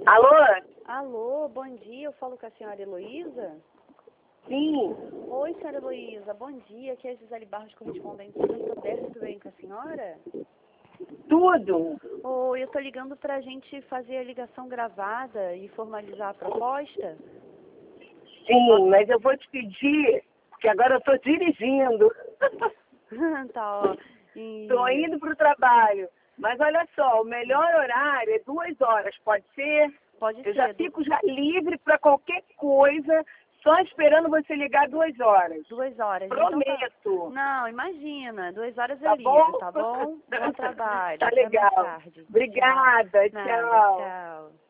Alô? Alô, bom dia, eu falo com a senhora Heloísa? Sim. Oi, senhora Heloísa, bom dia, aqui é a Gisele Barros, correspondente do Santander, tudo bem com a senhora? Tudo? Oi, eu tô ligando pra gente fazer a ligação gravada e formalizar a proposta? Sim, mas eu vou te pedir, porque agora eu estou dirigindo. Tá, ó. Estou indo para o trabalho. Mas olha só, o melhor horário é 2 horas, pode ser? Pode Eu ser. já fico já livre para qualquer coisa, só esperando você ligar 2 horas. 2 horas. Prometo. Então Não, imagina, 2 horas Tá eu bom? ligo, tá bom? Bom trabalho. Tá Até mais legal. tarde. Obrigada, Tchau. Nada, tchau. tchau.